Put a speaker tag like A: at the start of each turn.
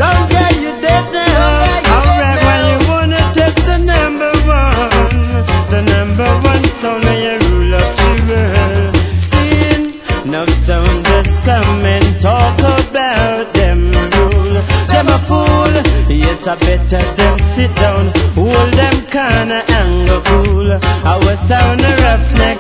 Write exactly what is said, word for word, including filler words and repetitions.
A: Don't get you dead now. Alright, when you wanna test the number one, the number one sound of your rule of the world. Sin, now sound the some and talk about them rule. Them a fool, yes I better them sit down, hold them kinda angle cool. Our sound a roughneck.